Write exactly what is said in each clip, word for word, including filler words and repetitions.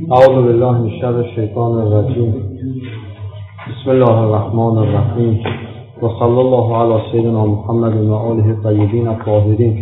اعوذ بالله من شر الشیطان الرجیم. بسم الله الرحمن الرحیم و صلی الله علی سیدنا محمد و آله الطیبین الطاهرین.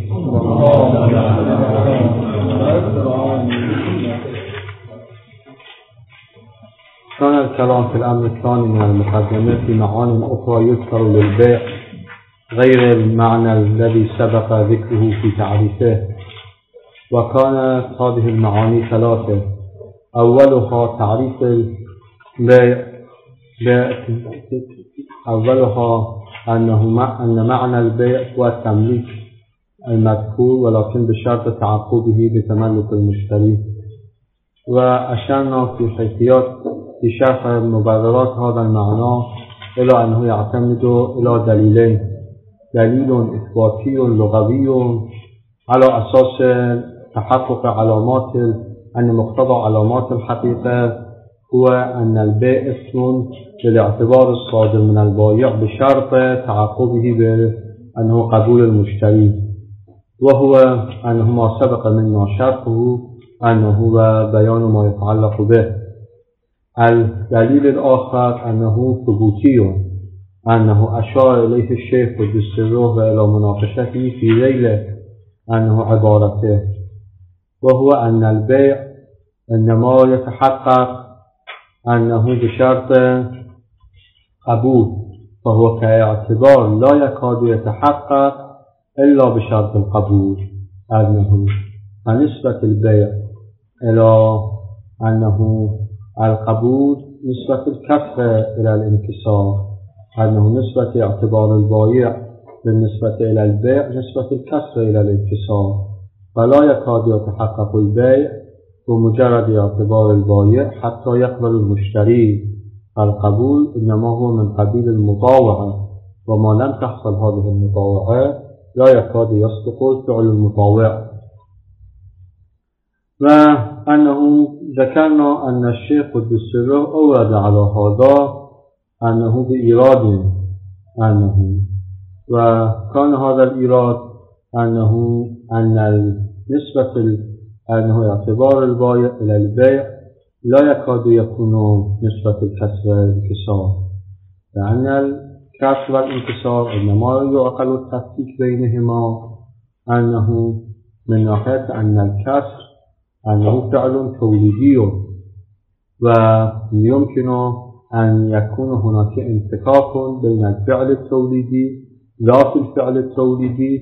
كان الكلام في الأمر الثاني من المقدمة في معاني أخرى يذكر للبيع غير المعنى الذي سبق ذكره في تعريفه، وكانت هذه المعاني ثلاثة. أولها تعريف البيع أولها أنه أن معنى البيع هو التمليك المذكور ولكن بشرط تعقبه بتملك المشتري. وأشرنا في حيثيات في شرح مبررات هذا المعنى إلى أنه يعتمد إلى دليلين: دليل إثباتي لغوي على أساس تحقق علامات أن مقتضى علامات الحقيقة هو أن البيع اسم بالاعتبار الصادر من البائع بشرط تعقبه بأنه قبول المشتري، وهو أنه ما سبق منا شرحه أنه بيان ما يتعلق به. الدليل الآخر أنه ثبوتي، أنه أشار إليه الشيخ قدس سره إلى مناقشته في ذيل أنه عبارته، وهو أن البيع إنما يتحقق أنه بشرط قبول، فهو كاعتبار لا يكاد يتحقق إلا بشرط القبول. أنه فنسبة البيع إلى أنه القبول نسبة الكسر إلى الانكسار، أنه نسبة اعتبار البائع بالنسبة إلى البيع نسبة الكسر إلى الانكسار، فلا يكاد يتحقق البيع بمجرد اعتبار البائع حتى يقبل المشتري. القبول إنما هو من قبيل المطاوعة، وما لم تحصل هذه المطاوعة لا يكاد يصدق فعل المطاوع. وأنه ذكرنا أن الشيخ قدس سره أورد على هذا أنه بإيراد أنه وكان هذا الإيراد أنه أن النسبة أنه اعتبار البائع إلى البيع لا يكاد يكون نسبة الكسر والانكسار، لأن الكسر والانكسار إنما يعقل التفكيك بينهما أنه من ناحية أن الكسر أنه فعل توليدي، ويمكن أن يكون هناك انفكاك بين الفعل التوليدي ذات الفعل التوليدي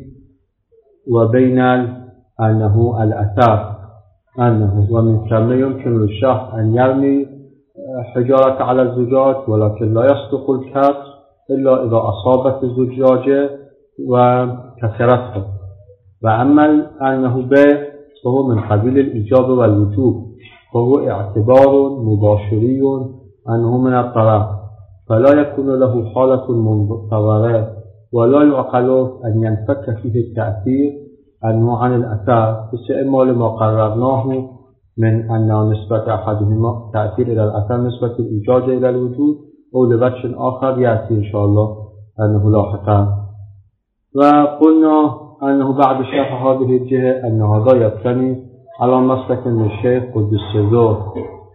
وبين أنه الأثر أنه ومن ثم يمكن للشخص أن يرمي حجارة على الزجاج ولكن لا يصدق الكسر إلا إذا أصابت الزجاجة وكسرته. وأما أنه بيع فهو من قبيل الإيجاب والوجوب، فهو اعتبار مباشري أنه من الطرف، فلا يكون له حالة منتظرة ولا يعقل أن ينفك فيه التأثير أنه عن الأثر، إما لما قررناه من أن نسبة أحدهما تأثير إلى الأثر نسبة الإيجاج إلى الوجود، أو لوجه آخر يأتي إن شاء الله أنه لاحقا. وقلنا أنه بعد شرح هذه الجهة أن هذا يبتني على مسلك من الشيخ قدس سره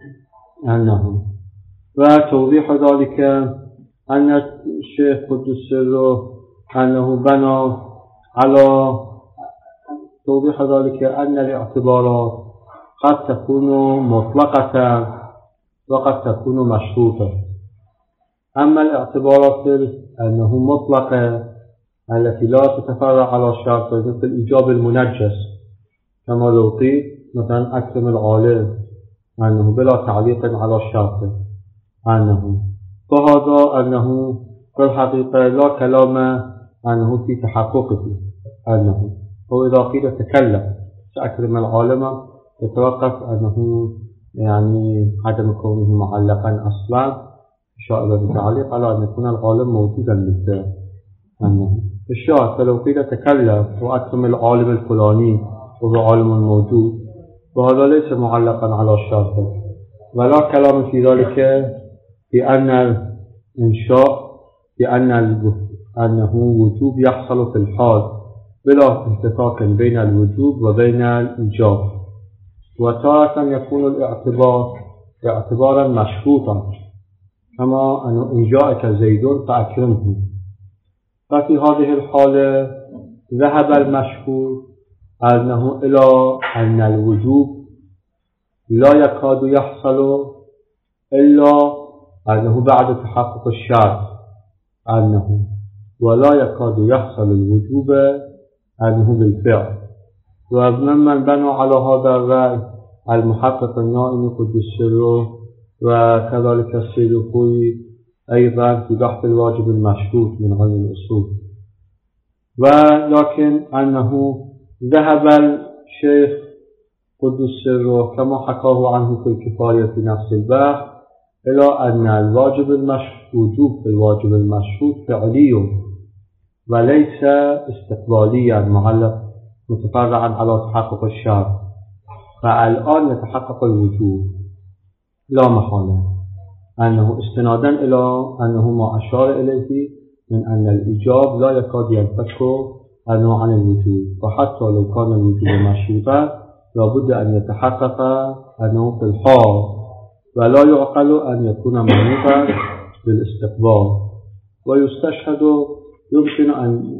أنه وتوضيح ذلك أن الشيخ قدس سره أنه بنى على توضيح ذلك أن الاعتبارات قد تكون مطلقة وقد تكون مشروطة. أما الاعتبارات أنه مطلقة التي لا تتفرع على شرط مثل إيجاب المنجس، كما لو قيل مثلا أكرم العالم أنه بلا تعليق على الشرط، أنه فهذا أنه في الحقيقة لا كلام أنه في تحققه، أنه وإذا قيل تكلم سأكرم العالم يتوقف أنه يعني عدم كونه معلقا أصلا شائبة بتعليق على أن يكون العالم موجودا بالفعل. أنه الشاهد فلو قيل تكلم وأكرم العالم الفلاني وهو عالم موجود، وهذا ليس معلقا على الشرط، ولا كلام في ذلك بأن الإنشاء بأن أنه وجوب يحصل في الحال بلا انفكاك بين الوجوب وبين الإيجاب. وتارة يكون الاعتبار اعتبارا مشروطا كما أنه إن جاءك زيد فأكرمه. ففي هذه الحالة ذهب المشهور أنه إلى أن الوجوب لا يكاد يحصل إلا أنه بعد تحقق الشرط أنه ولا يكاد يحصل الوجوب أنه بالفعل. وممن بنوا على هذا الرأي المحقق النائم قدس سره وكذلك السيد الخوئي أيضا في بحث الواجب المشروط من علم الأصول. ولكن أنه ذهب الشيخ قدس سره كما حكاه عنه في الكفاية في نفس البحث إلى أن الواجب المشروط وجوب في الواجب المشروط فعلي وليس استقباليا معلق متفرعا على تحقق الشرط. فالآن يتحقق الوجوب لا محالة أنه استنادا إلى أنه ما أشار إليه من أن الإيجاب لا يكاد ينفك أنه عن الوجوب. فحتى لو كان الوجوب مشروطا لابد أن يتحقق أنه في الحال ولا يعقل أن يكون منوطا بالاستقبال. ويستشهد يمكن أن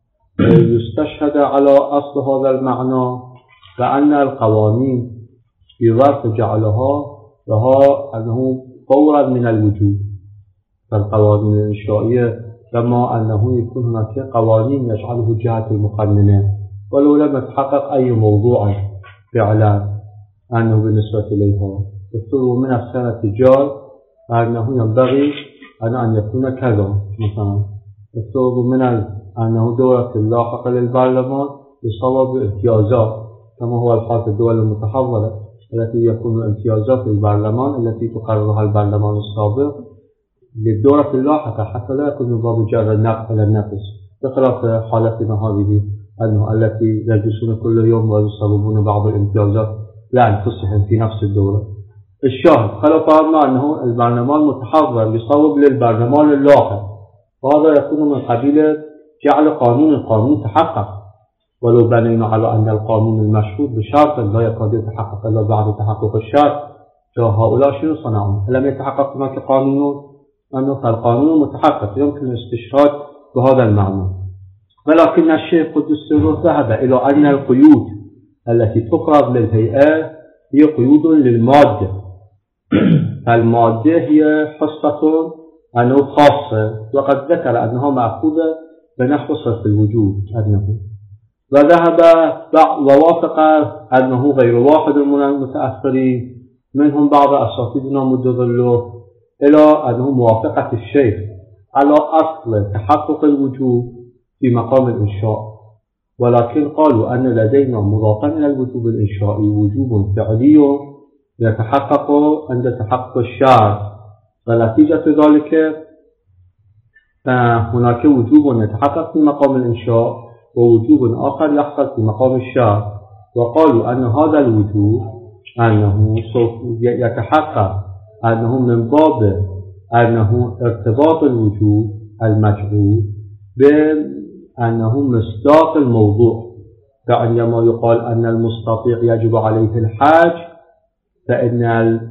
يستشهد على أصل هذا المعنى بأن القوانين في ظرف جعلها لها أنه فورا من الوجوب. فالقوانين الإنشائية كما أنه يكون هناك قوانين يجعله جهة المقننة ولو لم يتحقق أي موضوع فعلا أنه بالنسبة إليها يفترض من السنة جاء أنه ينبغي أن أن يكون كذا. مثلا يفترض من أنه دورة اللاحقة للبرلمان يصاب بامتيازات كما هو الحال في الدول المتحضرة التي يكون امتيازات للبرلمان التي تقررها البرلمان السابق للدورة اللاحقة حتى لا يكون من باب جر النقص إلى النقص، بخلاف حالتنا هذه أنه التي يجلسون كل يوم ويصابون بعض الامتيازات لأنفسهم في نفس الدورة. الشاهد خلف أما أنه البرلمان متحضر يصوب للبرلمان اللاحق، وهذا يكون من قبيل جعل قانون القانون تحقق، ولو بنينا على أن القانون المشروط بشرط لا يكاد يتحقق إلا بعد تحقق الشرط هؤلاء شنو صنعون؟ لم يتحقق هناك قانون أنه فالقانون متحقق يمكن الاستشهاد بهذا المعنى. ولكن الشيخ قدس سره ذهب إلى أن القيود التي تفرض للهيئة هي قيود للمادة. فالمادة هي حصة أنه خاصة وقد ذكر أنها مأخوذة بنحو صرف الوجود أنه وذهب ووافق أنه غير واحد من المتأثرين منهم بعض أساتذتنا مدظله إلى أنه موافقة الشيخ على أصل تحقق الوجوب في مقام الإنشاء، ولكن قالوا أن لدينا مضافا إلى الوجوب الإنشائي وجوب فعلي يتحقق عند تحقق الشرط، فنتيجة ذلك فهناك وجوب يتحقق في مقام الإنشاء ووجوب آخر يحصل في مقام الشرط. وقالوا أن هذا الوجوب أنه يتحقق أنه من باب أنه ارتباط الوجوب المجعول بأنه مصداق الموضوع. فعندما يقال أن المستطيع يجب عليه الحج فإن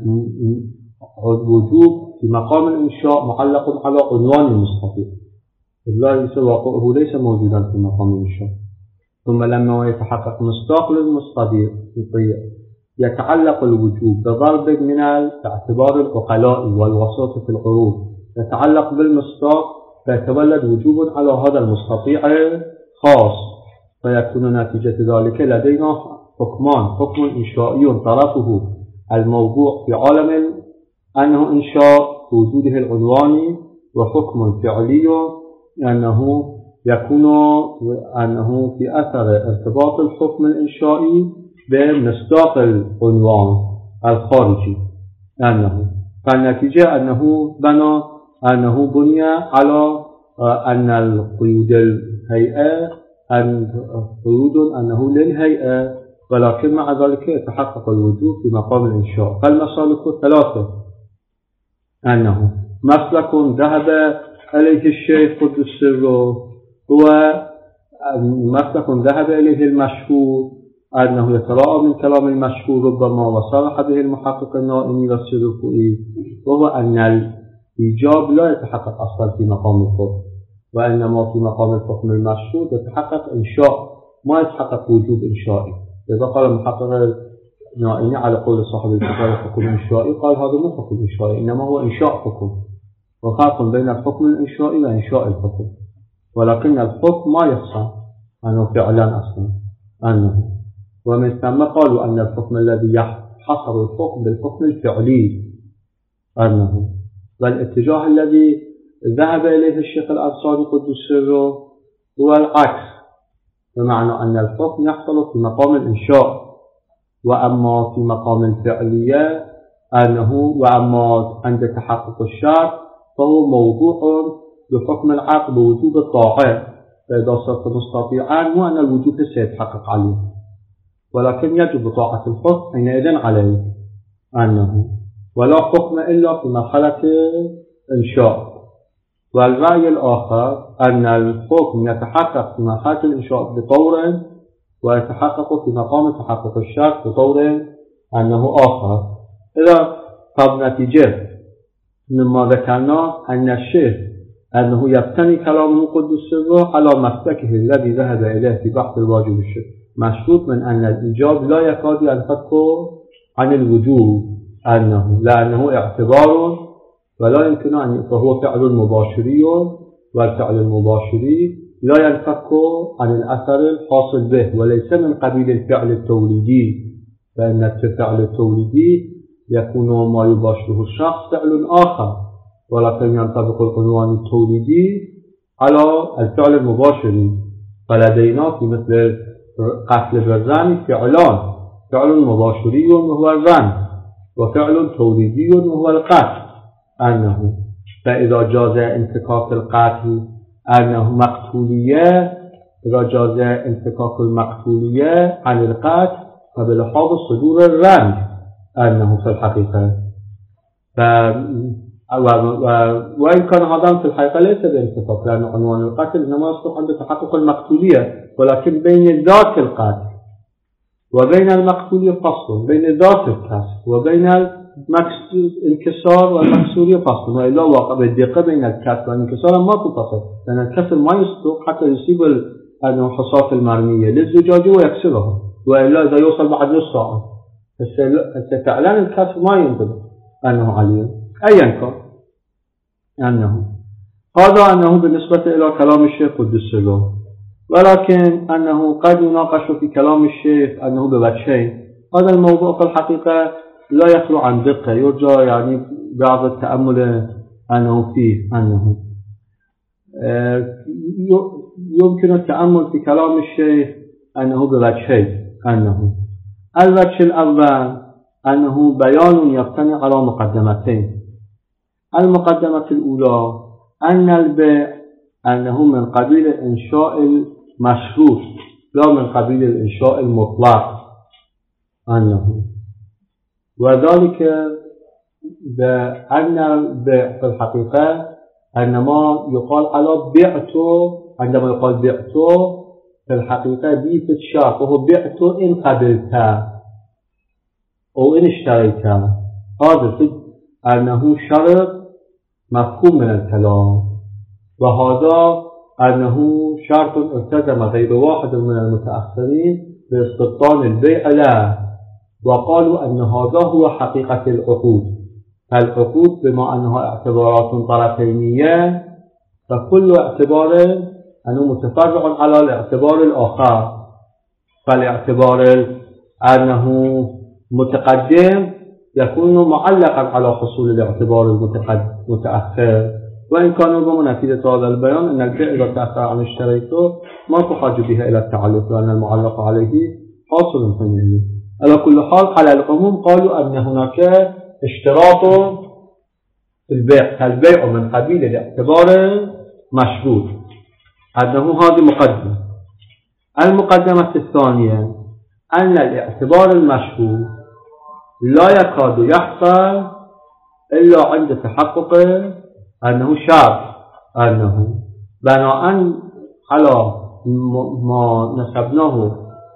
الوجوب في مقام الإنشاء معلق على عنوان المستطيع، ليس واقعه ليس موجودا في مقام الإنشاء. ثم لما يتحقق مصداق للمستطيع يتعلق الوجوب بضرب من الاعتبار العقلاء والوساطة في العروض يتعلق بالمصداق فيتولد وجوب على هذا المستطيع خاص، فيكون نتيجة ذلك لدينا حكمان: حكم إنشائي طرفه الموضوع في عالم أنه إنشاء وجوده العنواني، وحكم فعلي أنه يكون أنه في أثر ارتباط الحكم الإنشائي بمصداق العنوان الخارجي أنه فالنتيجة أنه بنى أنه بني على أن القيود الهيئة أن قيود أنه للهيئة، ولكن مع ذلك يتحقق الوجوب في مقام الإنشاء. فالمسالك ثلاثة: أنه مسلك ذهب إليه الشيخ قدس سره هو مسلك ذهب إليه المشهور أنه يتراءى من كلام المشهور ربما وصرح به المحقق النائمي والسلوكي، وهو أن الإيجاب لا يتحقق أصلا في مقام الحكم، وإنما في مقام الحكم المشهور يتحقق إنشاء ما يتحقق وجوب إنشائي. إذا قال المحقق النائمي على قول صاحب الكتاب حكم إنشائي، قال هذا مو حكم إنشائي، إنما هو إنشاء حكم، وفرق بين الحكم الإنشائي وإنشاء الحكم. ولكن الحكم ما يحصل أنه فعلا أصلا أنه، ومن ثم قالوا أن الحكم الذي حصر الحكم بالحكم الفعلي أنه، والاتجاه الذي ذهب إليه الشيخ الأنصاري قدس سره هو العكس، بمعنى أن الحكم يحصل في مقام الإنشاء، وأما في مقام الفعلية أنه، وأما عند تحقق الشرط فهو موضوع بحكم العقل بوجوب الطاعة، فإذا صرت مستطيعا مو أن الوجوب سيتحقق عليه، ولكن يجب طاعة الحكم حينئذ عليه أنه، ولا حكم إلا في مرحلة الإنشاء. والرأي الآخر أن الحكم يتحقق في مرحلة الإنشاء بطور، ويتحقق في مقام تحقق الشرط بطور أنه آخر. إذا طب نتيجة مما ذكرنا أن الشيخ أنه يبتني كلامه قدس سره على مسلكه الذي ذهب إليه في بحث الواجب مشروط من أن الإيجاب لا يكاد ينفك عن الوجوب أنه، لأنه اعتبار ولا يمكن أن فهو فعل مباشري، والفعل المباشري لا ينفك عن الأثر الحاصل به، وليس من قبيل الفعل التوليدي، فإن الفعل التوليدي يكون ما يباشره الشخص فعل آخر، ولكن ينطبق العنوان التوليدي على الفعل المباشري. فلدينا في مثل قتل بالرمي فعلان، فعل مباشري وهو الرمي، وفعل توليدي وهو القتل أنه، فإذا جاز انفكاك القتل أنه مقتولية، إذا جاز انفكاك المقتولية عن القتل فبلحاظ صدور الرمي أنه في الحقيقة، ف وإن كان هذا في الحقيقة ليس بانفكاك، لأن عنوان القتل إنما يصلح عند تحقق المقتولية، ولكن بين ذات القتل وبين المقتولية فصل، بين ذات الكسر وبين الانكسار والمكسورية فصل، وإلا واقع بالدقة بين الكسر والانكسار ما تفصل، لأن الكسر ما يصدق حتى يصيب الحصاة المرمية للزجاجة ويكسرها، وإلا إذا يوصل بعد نص ساعة فعلا الكسر ما ينطبق أنه عليه أيا كان أنه. هذا أنه بالنسبة إلى كلام الشيخ قدس سره، ولكن أنه قد يناقش في كلام الشيخ أنه بوجهين. هذا الموضوع في الحقيقة لا يخلو عن دقة، يرجى يعني بعض التأمل أنه فيه أنه يمكن التأمل في كلام الشيخ أنه بوجهين. أنه الوجه الأول أنه بيان يبتني على مقدمتين. المقدمة الأولى أن البيع أنه من قبيل الإنشاء المشروط لا من قبيل الإنشاء المطلق أنه، وذلك بأن البيع في الحقيقة أنما يقال على بعته، عندما يقال بعته في الحقيقة دي في الشرط وهو بعته إن قبلته أو إن اشتريته، هذا أنه شرط مفهوم من الكلام، وهذا أنه شرط التزم غير واحد من المتأخرين باستبطان البيع له، وقالوا أن هذا هو حقيقة العقود. العقود بما أنها اعتبارات طرفينية فكل اعتبار أنه متفرع على الاعتبار الآخر، فالاعتبار أنه متقدم يكون معلقا على حصول الاعتبار المتأخر، وإن كان ربما نتيجة هذا البيان أن البيع إذا تأخر عن اشتريته ما تحاج بها إلى التعلق، لأن المعلق عليه حاصل ثاني. على كل حال على العموم قالوا أن هناك اشتراط في البيع، فالبيع من قبيل الاعتبار مشروط، أنه هذه مقدمة. المقدمة الثانية أن الاعتبار المشروط لا يكاد يحصل إلا عند تحقق أنه شرط، أنه بناء على ما نسبناه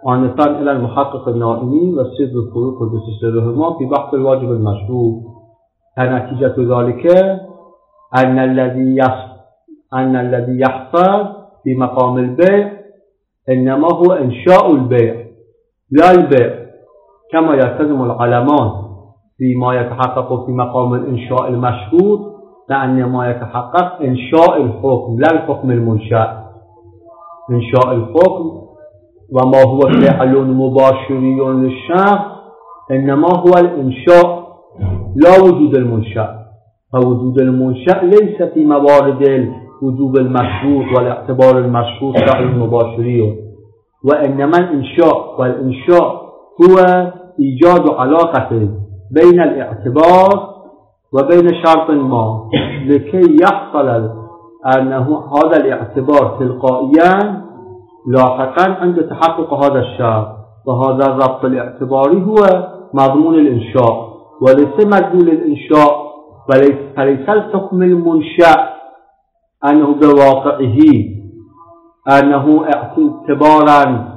آنفا إلى المحقق النائمي والسيد الفروق قدس سرهما في بحث الواجب المشروط. فنتيجة ذلك أن الذي أن الذي يحصل في مقام البيع إنما هو إنشاء البيع لا البيع، كما يلتزم العلماء فيما يتحقق في مقام الإنشاء المشروط، لأن ما يتحقق إنشاء الحكم لا الحكم المنشأ. إنشاء الحكم وما هو فعل مباشري للشخص إنما هو الإنشاء لا وجود المنشأ، فوجود المنشأ ليس في موارد الوجوب المشروط والاعتبار المشروط فعل مباشري، وإنما الإنشاء والإنشاء هو إيجاد علاقة بين الاعتبار وبين شرط ما لكي يحصل أنه هذا الاعتبار تلقائيا لاحقا عند تحقق هذا الشرط، وهذا الربط الاعتباري هو مضمون الإنشاء وليس مدلول الإنشاء، فليس الحكم المنشأ أنه بواقعه أنه اعتبارا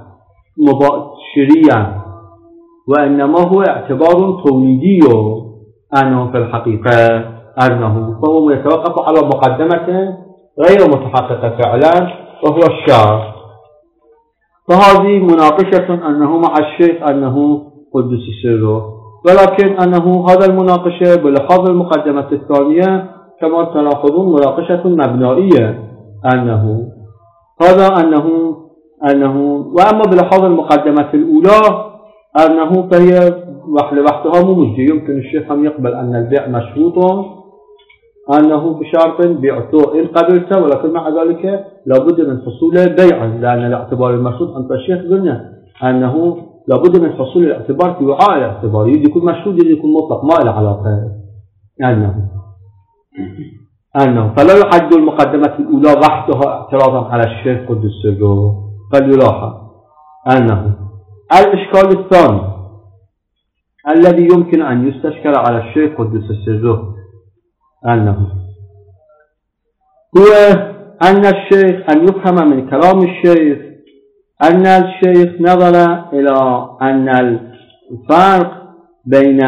مباشريا، وإنما هو اعتبار توليدي أنه في الحقيقة أنه فهو يتوقف على مقدمة غير متحققة فعلا وهو الشرط. فهذه مناقشة أنه مع الشيخ أنه قدس سره، ولكن أنه هذا المناقشة بلحاظ المقدمة الثانية كما تلاحظون مناقشة مبنائية، أنه هذا أنه أنه وأما بلحاظ المقدمة الأولى أنه فهي لوحدها مو مجدي. يمكن الشيخ هم يقبل أن البيع مشروط أنه بشرط بيعته إن قبلته، ولكن مع ذلك لابد من حصول بيع، لأن الاعتبار المشروط أنت الشيخ قلنا أنه لابد من حصول الاعتبار في وعاء الاعتبار، يجي يكون مشروط يجي يكون مطلق ما له علاقة. أنه أنه فلا يحد المقدمة الأولى وحدها اعتراضا على الشيخ قدس سره. فليلاحظ أنه الإشكال الثاني الذي يمكن أن يستشكل على الشيخ قدس سره أنه هو أن الشيخ أن يفهم من كلام الشيخ أن الشيخ نظر إلى أن الفرق بين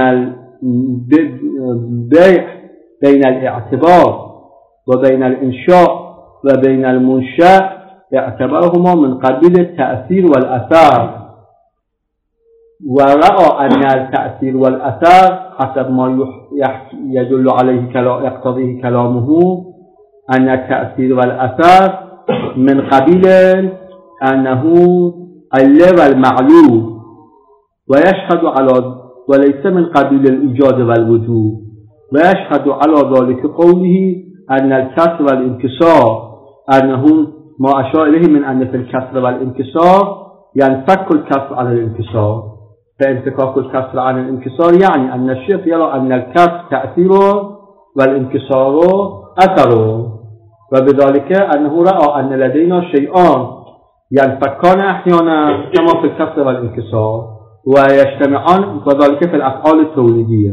البيع بين الاعتبار وبين الإنشاء وبين المنشأ اعتبرهما من قبيل التأثير والأثار، ورأى أن التأثير والأثار حسب ما يدل عليه يقتضيه كلامه أن التأثير والأثار من قبيل أنه اللي والمعلوم ويشهد على وليس من قبيل الإيجاد والوجود، ويشهد على ذلك قوله أن الكسر والانكسار أنه ما أشار إليه من أن في الكسر والانكسار ينفك الكسر عن الانكسار، فانفكاك الكسر عن الانكسار يعني أن الشيخ يرى أن الكسر تأثيره والانكسار أثره، وبذلك أنه رأى أن لدينا شيئان ينفكان أحيانا كما في الكسر والانكسار ويجتمعان، وذلك في الأفعال التوليدية،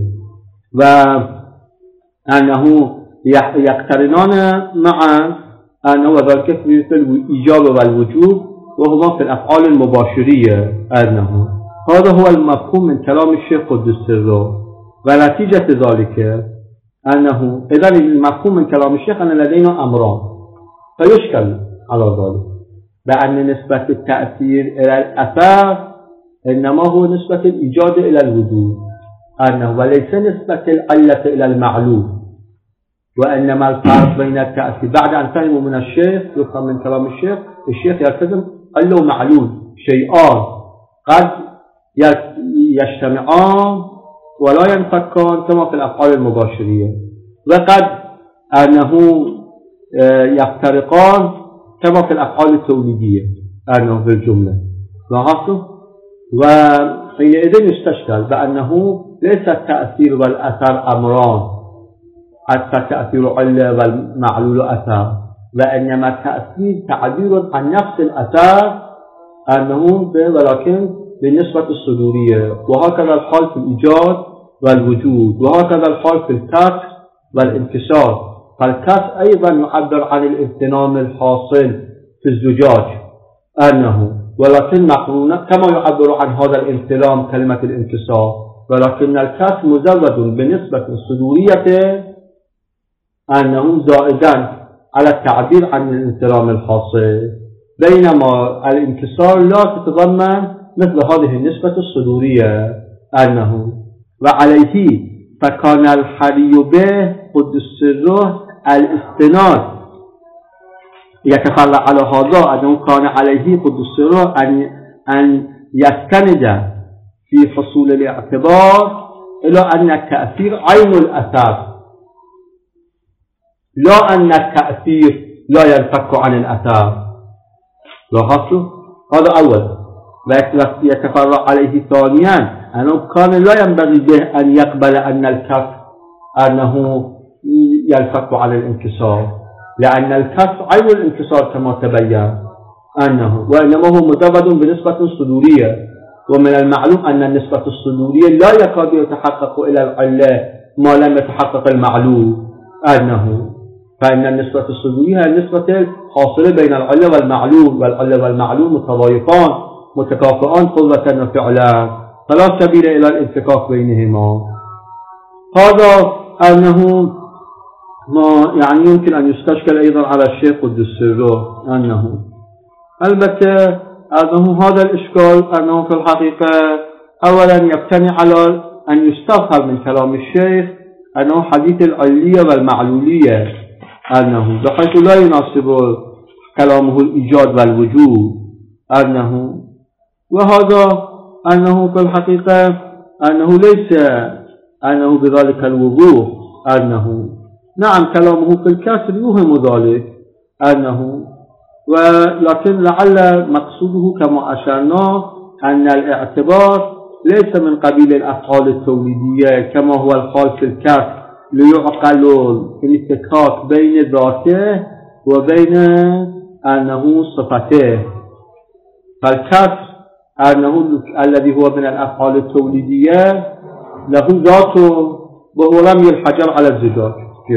وأنه يقترنان معا أنه وذلك في الإيجاب والوجود وهما في الأفعال المباشرية. أنه هذا هو المفهوم من كلام الشيخ قدس سره، ونتيجة ذلك أنه إذا المفهوم من كلام الشيخ أن لدينا أمران، فيشكل على ذلك بأن نسبة التأثير إلى الأثار إنما هو نسبة الإيجاد إلى الوجود، أنه وليس نسبة العلة إلى المعلوم، وإنما الفرق بين التأثير بعد أن فهموا من الشيخ يفهم من كلام الشيخ الشيخ يلتزم قال له معلوم شيئان قد يجتمعان ولا ينفكان كما في الأفعال المباشرية، وقد أنه يفترقان كما في الأفعال التوليدية أنه في الجملة. لاحظتم؟ وحينئذ يستشكل بأنه ليس التأثير والأثر أمران، حتى التأثير علة والمعلول أثر، وإنما التأثير تعبير عن نفس الأثر أنه ولكن بالنسبة الصدورية، وهكذا الحال في الإيجاد والوجود، وهكذا الحال في الكسر والانكسار. فالكسر أيضا يعبر عن الامتنان الحاصل في الزجاج، أنه ولكن مقرونة كما يعبر عن هذا الانسلام كلمة الانكسار، ولكن الكسر مزود بنسبة صدورية أنه زائدا على التعبير عن الانسلام الحاصل، بينما الانكسار لا تتضمن مثل هذه النسبة الصدورية أنه وعليه فكان الحري به قدس سره الاستناد يتفرع على هذا أنه كان عليه قدس سره أن أن يستند في حصول الاعتبار إلى أن التأثير عين الأثر، لا أن التأثير لا ينفك عن الأثر. لاحظتوا؟ هذا أول. ويتفرع عليه ثانيا أنه كان لا ينبغي به أن يقبل أن الكف أنه ينفك عن الانكسار، لأن الكسر عين الانكسار كما تبين أنه، وإنما هو مزود بنسبة صدورية، ومن المعلوم أن النسبة الصدورية لا يكاد يتحقق إلى العلة ما لم يتحقق المعلوم أنه، فإن النسبة الصدورية هي النسبة الحاصلة بين العلة والمعلوم، والعلة والمعلوم متضايفان متكافئان قوة وفعلا، فلا سبيل إلى الانفكاك بينهما. هذا أنه ما يعني يمكن أن يستشكل أيضا على الشيخ قدس سره أنه البته أنه هذا الإشكال أنه في الحقيقة أولا يبتني على أن يستفهم من كلام الشيخ أنه حديث العلية والمعلولية أنه بحيث لا يناسب كلامه الإيجاد والوجود أنه، وهذا أنه في الحقيقة أنه ليس أنه بذلك الوضوح أنه نعم كلامه في الكسر يوهم ذلك أنه، ولكن لعل مقصوده كما أشرنا أن الاعتبار ليس من قبيل الأفعال التوليدية كما هو الحال في الكسر ليعقل الانفكاك بين ذاته وبين أنه صفته. فالكسر أنه الذي هو من الأفعال التوليدية له ذاته وهو رمي الحجر على الزجاج،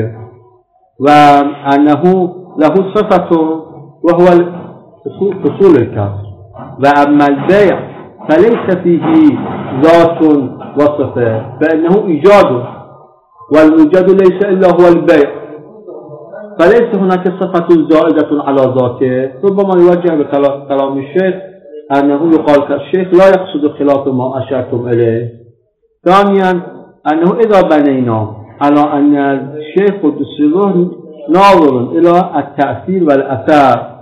وأنه له صفته وهو فصول الكسر. وأما البيع فليس فيه ذات وصفة، فإنه إيجاد، والموجد ليس إلا هو البيع، فليس هناك صفة زائدة على ذاته. ربما يوجه بكلام الشيخ أنه يقال كالشيخ لا يقصد خلاف ما أشرتم إليه. ثانيا أنه إذا بنينا على أن الشيخ قدس سره ناظر إلى التأثير والأثر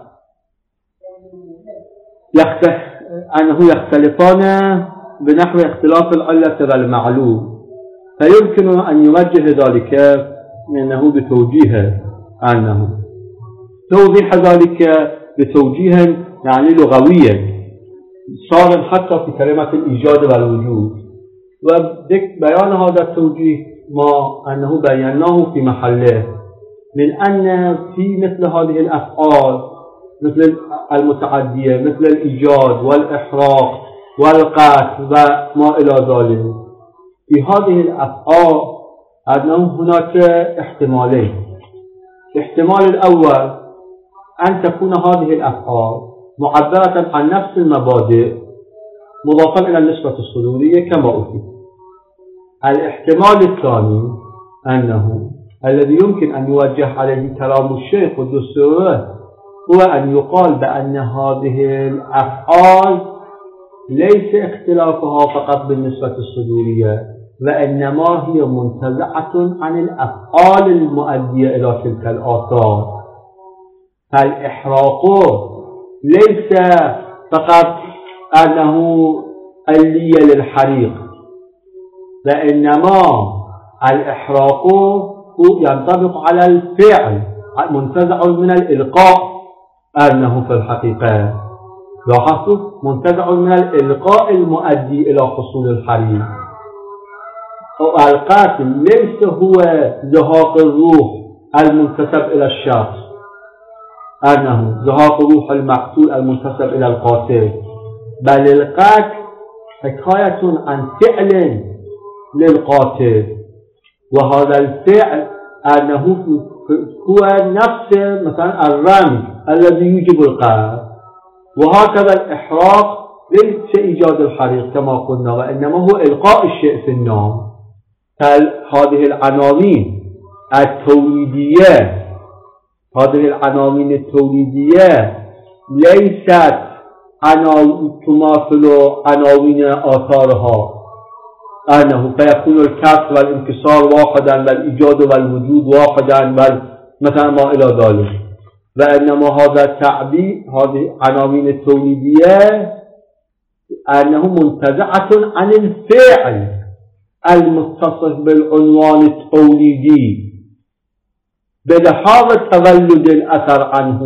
يختلف أنه يختلفان بنحو اختلاف العلة والمعلوم، فيمكن أن يوجه ذلك أنه بتوجيه أنه توضيح ذلك بتوجيه يعني لغويا صار حتى في كلمة الإيجاد والوجود. وبيان هذا التوجيه ما أنه بيناه في محله من أن في مثل هذه الأفعال مثل المتعدية مثل الإيجاد والإحراق والقتل وما إلى ذلك، في هذه الأفعال أنه هناك احتمالين. الاحتمال الأول أن تكون هذه الأفعال معبرة عن نفس المبادئ مضافا إلى النسبة الصدورية كما أفيد. الاحتمال الثاني أنه الذي يمكن أن يوجه عليه كلام الشيخ قدس سره هو أن يقال بأن هذه الأفعال ليس اختلافها فقط بالنسبة الصدورية، وإنما هي منتزعة عن الأفعال المؤدية إلى تلك الآثار. فالإحراق ليس فقط أنه علية للحريق، وإنما الإحراق ينطبق على الفعل منتزع من الإلقاء أنه في الحقيقة لاحظوا منتزع من الإلقاء المؤدي إلى حصول الحريق. القاتل ليس هو زهاق الروح المنتسب إلى الشخص أنه زهاق روح المقتول المنتسب إلى القاتل، بل القتل حكاية عن فعل للقاتل، وهذا الفعل أنه هو نفس مثلا الرمي الذي يوجب القتل، وهكذا الإحراق ليس إيجاد الحريق كما قلنا، وإنما هو إلقاء الشيء في النار. هذه العناوين التوليدية هذه العناوين التوليدية ليست تماثل عناوين آثارها، أنه فيكون الكسر والانكسار واحدا والإيجاد والوجود واحدا مثلا ما إلى ذلك، وإنما هذا التعبير هذه العناوين التوليدية أنه منتزعة عن الفعل المتصف بالعنوان التوليدي بلحاظ تولد الأثر عنه.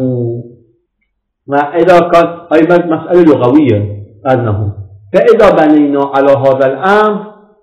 وإذا كان أيضا مسألة لغوية أنه فإذا بنينا على هذا الأمر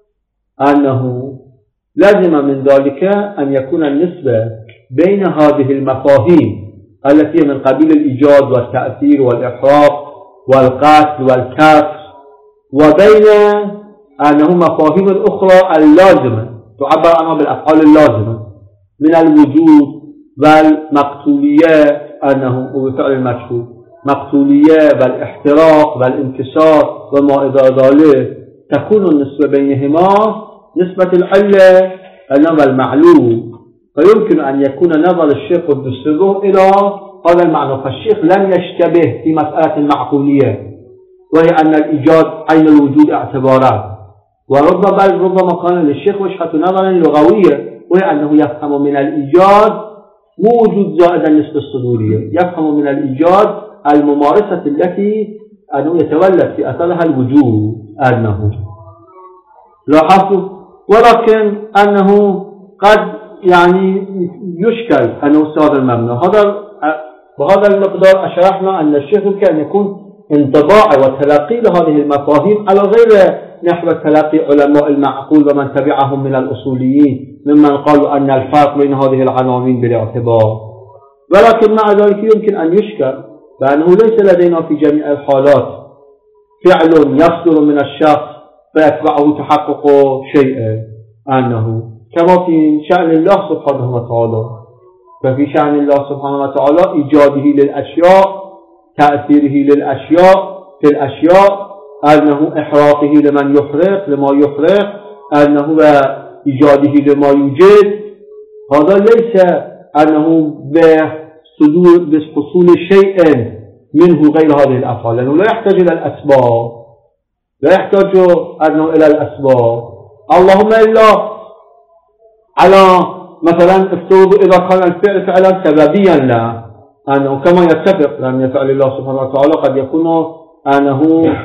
أنه لازم من ذلك أن يكون النسبة بين هذه المفاهيم التي من قبيل الإيجاد والتأثير والإحراق والقتل والكسر وبين أنه مفاهيم الأخرى اللازمة تعبر عنها بالأفعال اللازمة من الوجود والمقتولية أنه هو فعل المشهود مقتولية والاحتراق والانكسار وما إلى ذلك، تكون النسبة بينهما نسبة العلة أنما المعلوم، فيمكن أن يكون نظر الشيخ قدس سره إلى هذا المعنى. فالشيخ لم يشتبه في مسألة المعقولية وهي أن الإيجاد عين الوجود اعتبارات، وربما بل ربما كان للشيخ وجهة نظر لغوية وهي أنه يفهم من الإيجاد مو وجود زائدا نسبة الصدورية، يفهم من الإيجاد الممارسة التي أنه يتولد في أثرها الوجود أنه لاحظوا، ولكن أنه قد يعني يشكل أنه هذا المبنى هذا بهذا المقدار أشرحنا أن الشيخ يمكن أن يكون انطباع وتلقي لهذه المفاهيم على غير نحو تلقي علماء المعقول ومن تبعهم من الأصوليين ممن قالوا أن الفرق بين هذه العناوين بالاعتبار، ولكن مع ذلك يمكن أن يشكل بأنه ليس لدينا في جميع الحالات فعل يصدر من الشخص فيتبعه تحقق شيء أنه كما في شأن الله سبحانه وتعالى، ففي شأن الله سبحانه وتعالى إيجاده للأشياء تأثيره للأشياء في الأشياء أنه إحراقه لمن يحرق لما يحرق أنه إيجاده لما يوجد، هذا ليس أنه بصدور بحصول شيء منه غير هذه الأفعال، لأنه لا يحتاج إلى الأسباب لا يحتاج أنه إلى الأسباب اللهم إلا على مثلا افترض إذا كان الفعل فعلا سببيا له أنه كما يتفق لأن فعل الله سبحانه وتعالى قد يكون أنه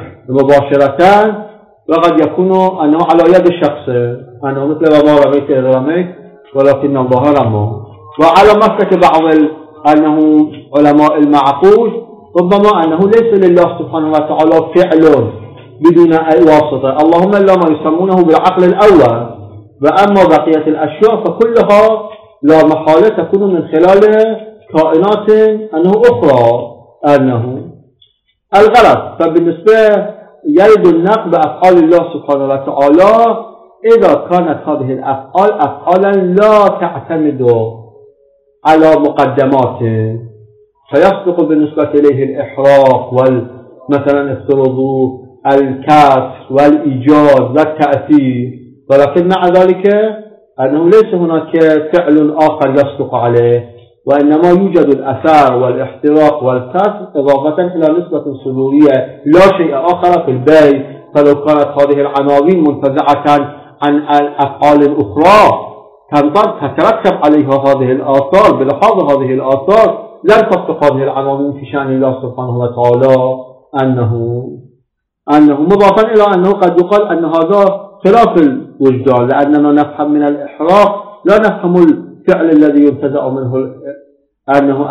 مباشرة وقد يكون أنه على يد الشخص أنه مثل وما رميت إذ رميت ولكن الله رمى، وعلى مسلك بعض أنه علماء المعقول ربما أنه ليس لله سبحانه وتعالى فعل بدون أي واسطة اللهم إلا ما يسمونه بالعقل الأول، وأما بقية الأشياء فكلها لا محالة تكون من خلال كائنات أنه أخرى أنه الغلط. فبالنسبة يرد النقد بأفعال الله سبحانه وتعالى إذا كانت هذه الأفعال أفعالا لا تعتمد على مقدمات فيصدق بالنسبة إليه الإحراق والمثلا افترضوا الكسر والإيجاد والتأثير، ولكن مع ذلك أنه ليس هناك فعل آخر يصدق عليه، وإنما يوجد الأثار والاحتراق والكسر إضافة إلى نسبة صدورية لا شيء آخر في البيت. فلو كانت هذه العناوين منتزعة عن الأفعال الأخرى تترتب عليها هذه الآثار بلحاظ هذه الآثار لن تصدق هذه العناوين في شأن الله سبحانه وتعالى أنه أنه مضافا إلى أنه قد يقال أن هذا خلاف الوجدان، لأننا نفهم من الإحراق لا نفهم الفعل الذي ينتزع منه أنه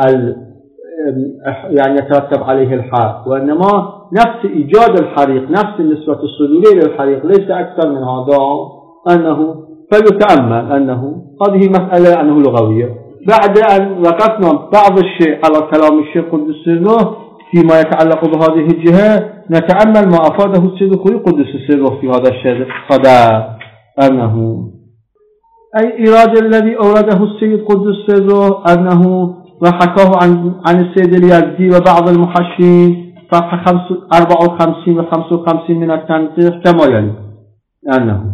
يعني يترتب عليه الحرق، وإنما نفس إيجاد الحريق نفس النسبة الصدورية للحريق ليس أكثر من هذا أنه فليتأمل أنه هذه مسألة أنه لغوية. بعد أن وقفنا بعض الشيء على كلام الشيخ قدس سره فيما يتعلق بهذه الجهة نتأمل ما أفاده السيد الخوي قدس سره في هذا الشيء هذا أنه أي إرادة الذي أورده السيد قدس سره أنه وحكاه عن عن السيد اليزدي وبعض المحشين صفحة أربعة وخمسين و خمسة وخمسين من التنقيح كما يلي أنه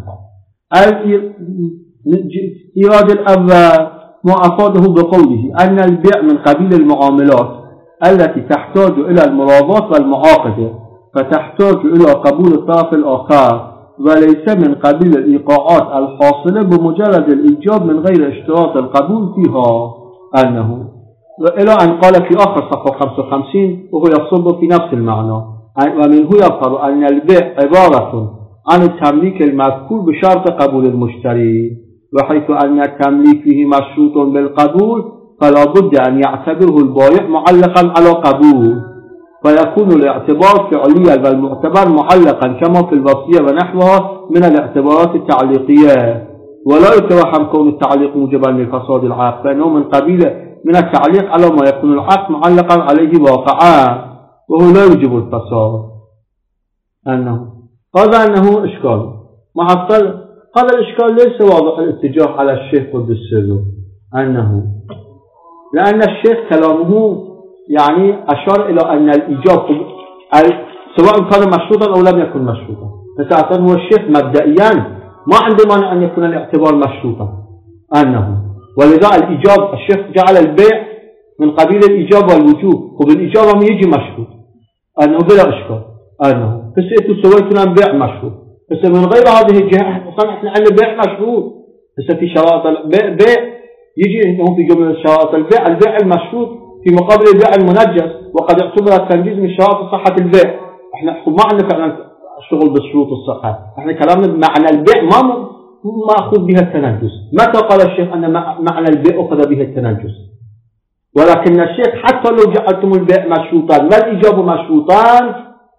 الإيراد الأول ما أفاده بقوله أن البيع من قبيل المعاملات التي تحتاج إلى المراضات والمعاقدة فتحتاج إلى قبول الطرف الآخر وليس من قبيل الإيقاعات الحاصلة بمجرد الإيجاب من غير اشتراط القبول فيها أنه وإلى أن قال في آخر صفحة خمسة وخمسين وهو يصب في نفس المعنى ومنه يظهر أن البيع عبارة عن التمليك المذكور بشرط قبول المشتري وحيث أن التمليك فيه مشروط بالقبول فلا بد أن يعتبره البائع معلقا على قبول فيكون الاعتبار فعليا والمعتبر معلقا كما في الوصية ونحوها من الاعتبارات التعليقية ولا يتوهم كون التعليق موجبا لفساد العقد فإنه من قبيل من التعليق على ما يكون العقد معلقا عليه واقعا وهو لا يوجب الفساد أنه هذا أنه إشكال محصل هذا الإشكال ليس واضح الاتجاه على الشيخ قدس سره أنه لأن الشيخ كلامه يعني أشار إلى أن الإيجاب سواء كان مشروطا أو لم يكن مشروطا فساعتها هو الشيخ مبدئيا ما عنده مانع أن يكون الاعتبار مشروطا أنه ولذا الإيجاب الشيخ جعل البيع من قبيل الإيجاب والوجوب وبالإيجاب هم يجي مشروط أنه بلا إشكال أنه بس إنتوا سويتنا بيع مشروط بس من غير هذه الجهة أصلا إحنا عندنا بيع مشروط بس في شرائط البيع بيع يجي إنه في جملة شرائط البيع البيع المشروط في مقابل البيع المنجز وقد اعتبر التنجيز من شرائط صحة البيع إحنا ما عندنا فعلا شغل بشروط الصحة إحنا كلامنا بمعنى البيع ما مأخذ بها التنجس متى قال الشيخ أن معنى البيع أخذ بها التنجس ولكن الشيخ حتى لو جعلتم البيع مشروطا والإيجاب مشروطان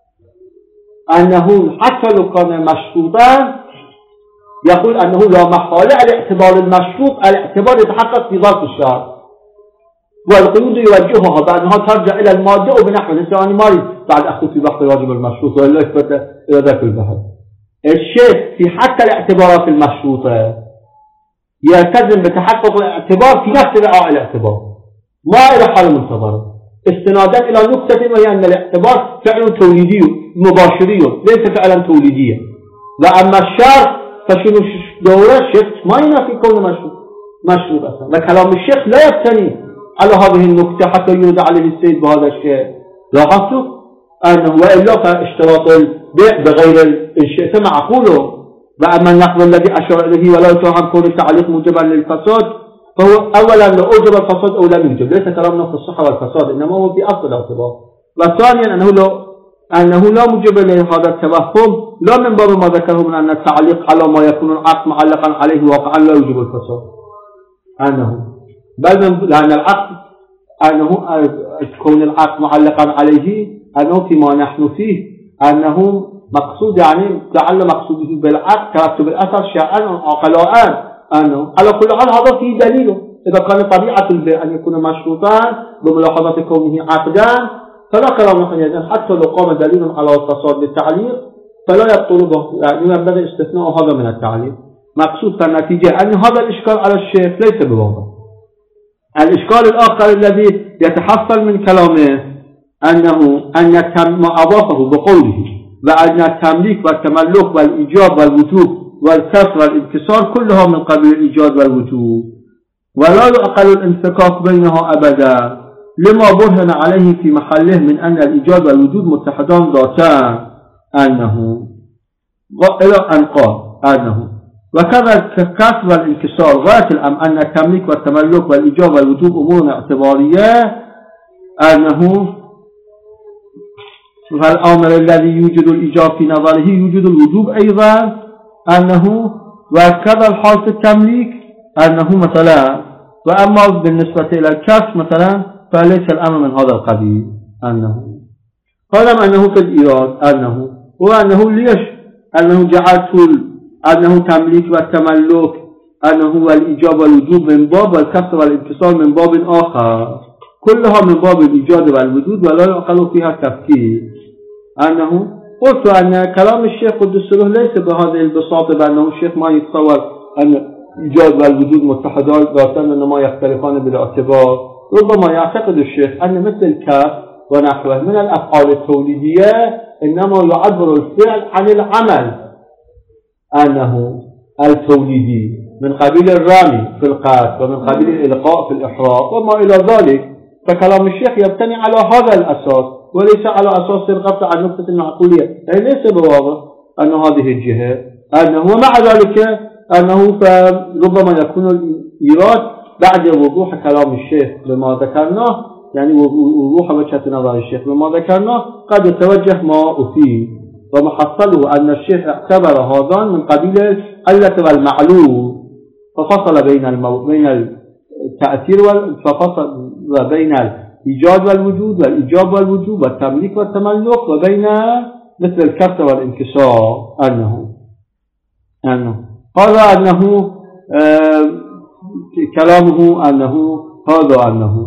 أنه حتى لو كان مشروطا يقول أنه لا محالة الاعتبار المشروط الاعتبار يتحقق في ظرف الشرط والقيود يوجهها بأنها ترجع إلى المادة وبنحو الإنسان ماري بعد أخذ في بحث الواجب المشروط وإلا يثبت إلى ذاك البحث الشيخ في حتى الاعتبارات المشروطة يلتزم بتحقق الاعتبار في نفس رعاء الاعتبار ما إلى حال منتظرة استنادا إلى نقطة وهي أن الاعتبار فعل توليدي مباشري ليس فعلا توليديا وأما الشرط فشنو دوره الشيخ ما ينافي كونه مشروط مشروط أصلا وكلام الشيخ لا يبتني على هذه النقطة حتى يرد عليه السيد بهذا الشيء لاحظتوا أنه وإلا فاشتراط البيع بغير الشيء معقوله وأما النقل الذي أشار إليه ولا يتوهم كون التعليق موجبا للفساد فهو أولا لو أوجب الفساد أو لم يوجب ليس كلامنا في الصحة والفساد إنما هو في أصل الاعتبار وثانيا أنه لو أنه لا موجب لهذا التوهم لا من باب ما ذكره من أن التعليق على ما يكون العقد معلقا عليه واقعا لا يوجب الفساد أنه بل من لأن العقد أنه كون العقد معلقا عليه أنه فيما نحن فيه أنه مقصود يعني لعل مقصوده بالعقد ترتب الأثر شيئا عقلاء أنه على كل حال هذا فيه دليله إذا كان طبيعة البيع أن يكون مشروطا بملاحظة كونه عقدا فلا كلام نحن حتى لو قام دليل على الفساد للتعليق فلا يبطل به يعني ينبغي استثناء هذا من التعليق مقصود النتيجة أن هذا الإشكال على الشيخ ليس بواضح الإشكال الآخر الذي يتحصل من كلامه أنه أن ما أضافه بقوله وأن التمليك والتملك والإيجاب والوجوب والكسر والانكسار كلها من قبيل الإيجاب والوجوب ولا يعقل الانفكاك بينها أبدا لما برهن عليه في محله من أن الإيجاب والوجوب متحدان ذاتان أنه إلى أن قال أنه وكذا الكسر والانكسار غاية الأمر أن التمليك والتملك والإيجاب والوجوب أمور اعتبارية أنه فالأمر الذي يوجد الإيجاب في نظره يوجد الوجوب أيضا أنه وكذا الحال في التمليك أنه مثلا وأما بالنسبة إلى الكسر مثلا فليس الأمر من هذا القبيل أنه قال أنه في الإيراد أنه وأنه ليش أنه جعلت أنه تمليك والتملك أنه والإيجاب والوجوب من باب والكسر والانكسار من باب آخر كلها من باب الإيجاد والوجود ولا يعقل فيها التفكير أنه قلت أن كلام الشيخ قدس سره ليس بهذه البساطة بأنه الشيخ ما يتصور أن الإيجاد والوجود متحدان ذاتان إنما يختلفان بالاعتبار ربما يعتقد الشيخ أن مثل الكسر ونحوه من الأفعال التوليدية إنما يعبر الفعل عن العمل أنه التوليدي من قبيل الرمي في القتل ومن قبيل الإلقاء في الإحراق وما إلى ذلك. فكلام الشيخ يبتني على هذا الأساس وليس على أساس الغفلة عن نقطة المعقولية، يعني ليس بواضح أن هذه الجهة أنه ومع ذلك أنه فربما يكون الإيراد بعد وضوح كلام الشيخ بما ذكرناه، يعني وضوح وجهة نظر الشيخ بما ذكرناه قد يتوجه ما أفيد، ومحصله أن الشيخ اعتبر هذا من قبيل العلة والمعلول ففصل بين المو... بين التأثير وال... ففصل بين الإيجاد والوجود والإيجاب والوجوب والتمليك والتملك وبين مثل الكسر والانكسار. أنه أنه هذا أنه آه كلامه أنه هذا أنه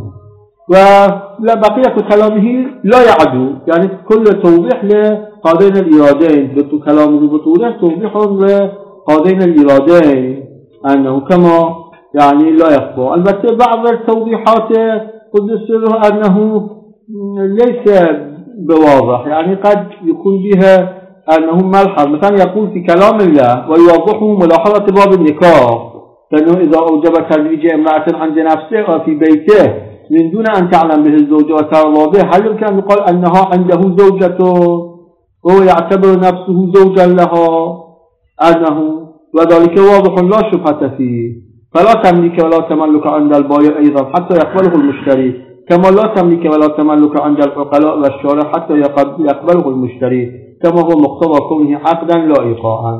ولا بقية كلامه لا يعدو، يعني كل توضيح لهذين الإرادين كلامه بطوله توضيح لهذين الإرادين أنه كما يعني لا يخفى. البته بعض التوضيحات قد يصير أنه ليس بواضح، يعني قد يكون بها أنه ملحظ، مثلا يقول في كلام الله ويوضحه ملاحظة باب النكاح، لأنه إذا أوجب تزويج امرأة عند نفسه وفي بيته من دون أن تعلم به الزوجة وترضى به، هل يمكن أن يقال أنها عنده زوجته وهو يعتبر نفسه زوجا لها؟ أنه وذلك واضح لا شبهة فيه. فلا تملك ولا تملك عند البائع أيضا حتى يقبله المشتري، كما لا تملك ولا تملك عند العقلاء والشارع حتى يقبله المشتري، كما هو مقتضى كونه عقدا لا إيقاعا.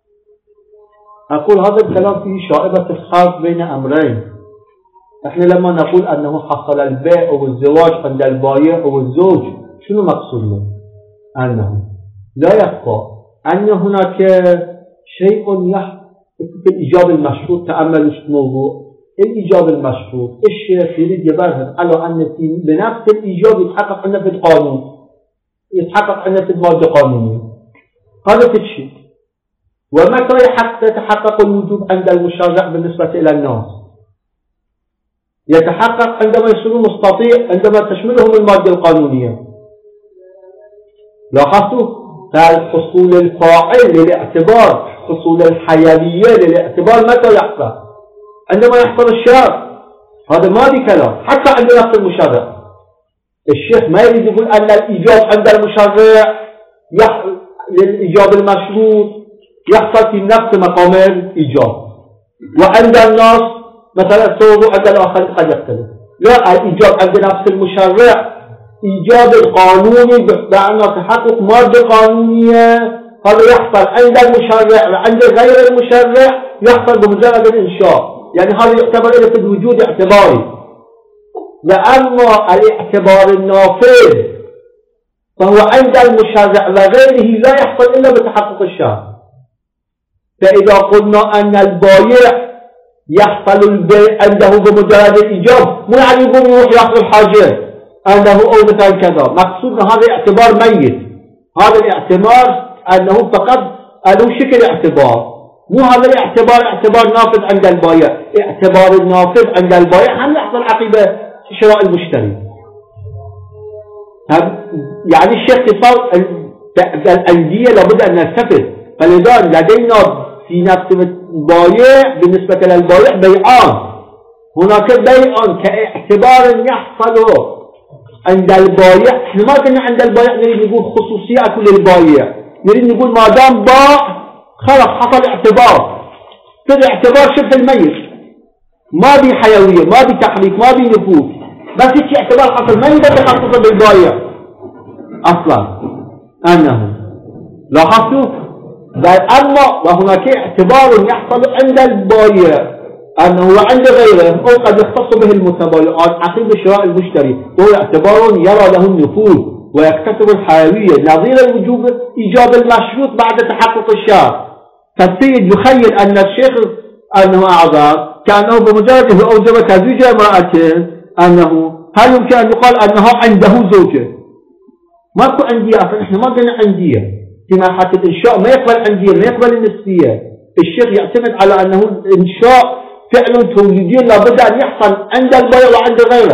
أقول هذا الكلام فيه شائبة الخلط بين أمرين. احنا لما نقول أنه حصل البيع أو الزواج عند البائع أو الزوج، شنو مقصودنا؟ أنه لا يخفى أن هناك شيء يحصل في الإيجاب المشروط. تأملوا شو الموضوع الإيجاب المشروط. الشيخ يريد يبرهن على أن في بنفس الإيجاب يتحقق عندنا في القانون، يتحقق عندنا في المادة القانونية. هذا في الشيء. ومتى يتحقق الوجوب عند المشرع بالنسبة إلى الناس؟ يتحقق عندما يصير مستطيع، عندما تشملهم المادة القانونية. لاحظتوا؟ فالحصول الفاعل للاعتبار، حصول الحيوية للاعتبار متى يحصل؟ عندما يحصل الشرع. هذا ما في كلام حتى عند نفس المشرع. الشيخ ما يريد يقول أن الإيجاب عند المشرع يح... للإيجاب المشروط يحصل في نفس مقام الإيجاب، وعند الناس مثلا التوضع عند الآخر قد يختلف. لا، الإيجاب عند نفس المشرع إيجاب القانوني بمعنى تحقق مادة قانونية، هذا يحصل عند المشرع وعند غير المشرع يحصل بمجرد الإنشاء، يعني هذا يعتبر إلى في الوجود اعتباري. وأما الاعتبار النافذ فهو عند المشرع وغيره لا يحصل إلا بتحقق الشرع. فإذا قلنا أن البائع يحصل البيع عنده بمجرد الإيجاب، مو يعني يقوم يروح يأخذ الحاجة أنه أو مثال كذا، مقصودنا هذا اعتبار ميت. هذا الاعتبار أنه فقط له شكل اعتبار، مو هذا الاعتبار اعتبار نافذ عند البائع. اعتبار النافذ عند البائع هم يحصل عقب شراء المشتري. يعني الشيخ صار الأندية لابد أن نلتفت، فلذا لدينا في نفس البائع بالنسبة للبائع بيعان. هناك بيع كاعتبار يحصل عند البائع. احنا ما كنا عند البائع نريد نقول خصوصية كل البائع، نريد نقول ما دام باع خلاص حصل اعتبار. كذا اعتبار شبه الميت، ما بي حيوية، ما بي تحريك، ما بي نفوذ، بس هيك اعتبار حصل، ما يقدر تخصصه بالبائع اصلا. انه لاحظتوا؟ بل اما وهناك اعتبار يحصل عند البائع أنه عند غيره أو قد يختص به المتبايعات عقب شراء المشتري، وهو اعتبار يرى له النفوذ ويكتسب الحيوية نظير الوجوب إيجاب المشروط بعد تحقق الشرع. فالسيد يخيل أن الشيخ أنه أعذر كأنه بمجرد أوجب تزويج امرأة أنه هل يمكن أن يقال أنه عنده زوجة؟ ماكو عندية أصلا، إحنا ما قلنا عندية في ناحية الإنشاء، ما يقبل عندية، ما يقبل النسبية. الشيخ يعتمد على أنه الإنشاء فعل توليدي لابد أن يحصل عند البائع وعند غيره.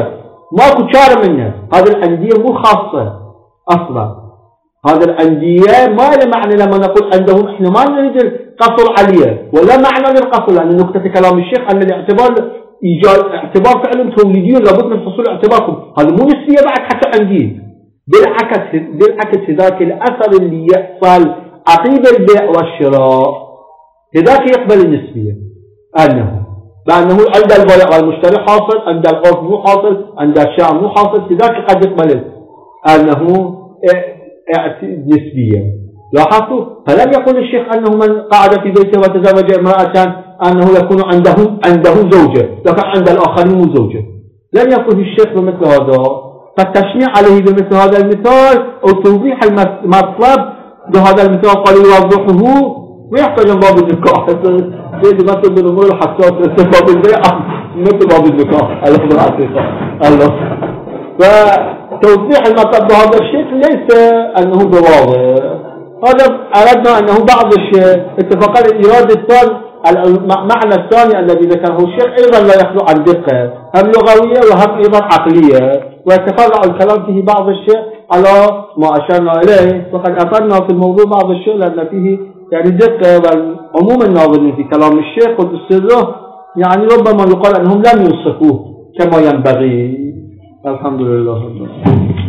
ماكو شار منه. هذه الأندية مو خاصة أصلا. هذه الأندية ما له معنى لما نقول عندهم إحنا ما نريد القصر عليه، ولا معنى للقصر، لأن نقطة كلام الشيخ أن الاعتبار إيجاد اعتبار فعل توليدي لابد من حصول اعتباركم. هذا مو نسبية بعد حتى عندي. بالعكس بالعكس ذاك الأثر اللي يحصل عقيب البيع والشراء هذاك يقبل النسبية، أنه لأنه عند البائع والمشتري حاصل، عند القرض مو حاصل، عند الشاع مو حاصل، هذاك قد يقبل أنه نسبية. لاحظتوا؟ فلم يقل الشيخ أنه من قعد في بيته وتزوج امرأة أنه يكون عنده عنده زوجة، لكن عند الآخرين مو زوجة. لم يقل الشيخ بمثل هذا. فالتشنيع عليه بمثل هذا المثال أو توضيح المطلب بهذا المثال قال يوضحه ويحتاج باب النكاح. زي مثل بالأمور الحساسة باب البيع مثل باب النكاح. الله فتوضيح المطلب بهذا الشكل ليس أنه بواضح. هذا أردنا أنه بعض اتفاقات الإرادة الثاني المعنى الثاني الذي ذكره الشيخ أيضا لا يخلو عن دقة، هم لغوية وهم أيضا عقلية، ويتفرع الكلام فيه بعض الشيء على ما أشرنا إليه. وقد أثرنا في الموضوع بعض الشيء لأن فيه يعني دقة، وعموم الناظرين في كلام الشيخ قد السره يعني ربما يقال أنهم لم يوصفوه كما ينبغي. الحمد لله.